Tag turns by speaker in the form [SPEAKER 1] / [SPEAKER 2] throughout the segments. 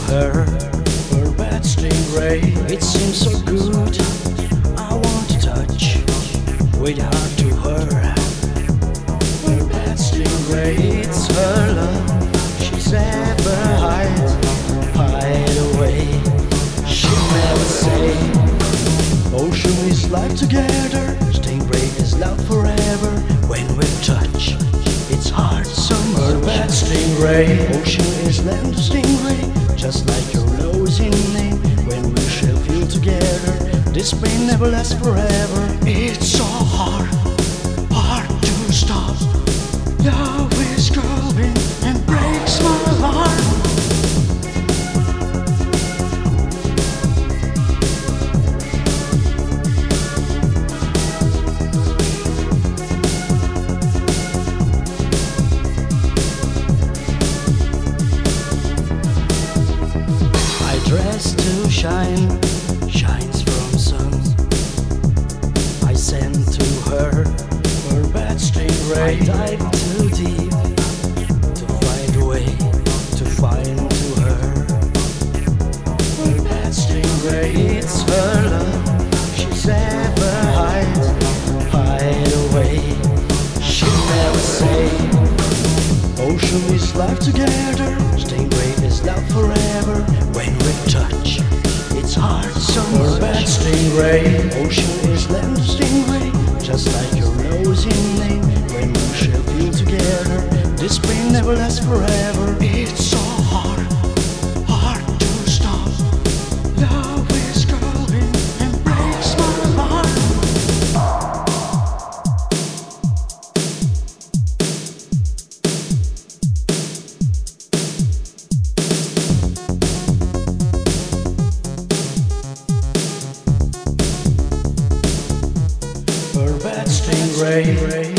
[SPEAKER 1] her, her bad stingray. It seems so good, I want to touch, with heart to her. Her bad stingray, it's her love, she's ever hide away. She'll never say, ocean is life together, stingray is love forever. When we touch, it's hard summer. Bad stingray, ocean is land to stingray, just like your nose in name. When we shall feel together, this pain never lasts forever. It's so hard to stop. Love is growing and breaks my heart. Dressed to shine, shines from sun. I sent to her, her bad stingray. I dive too deep to find a way to find to her. Her bad stingray, it's her love, she's ever hide away. She'll never say, ocean is life together, stingray is love forever. When we touch, it's hard so much. Bad stingray, ocean is land to stingray, just like your nose in name. When we shall feel together, this pain never lasts forever. It's so hard to stop. Love is growing and breaks my heart. Bad stingray.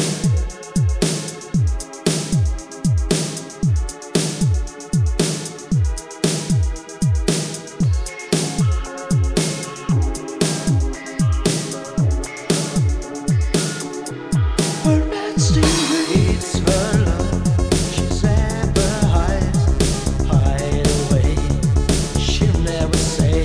[SPEAKER 1] Her bad stingray, it's her love, she's ever hide away. She'll never say,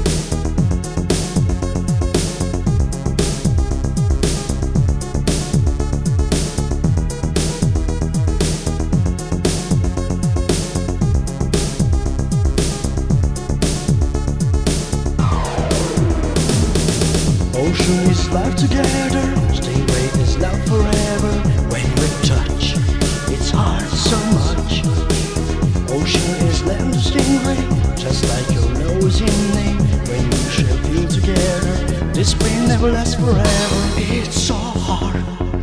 [SPEAKER 1] ocean is life together, stingray is love forever. When we touch, it's hard so much. Ocean is land to stingray, just like your nose in name. When we shall feel together, this pain never lasts forever. It's so hard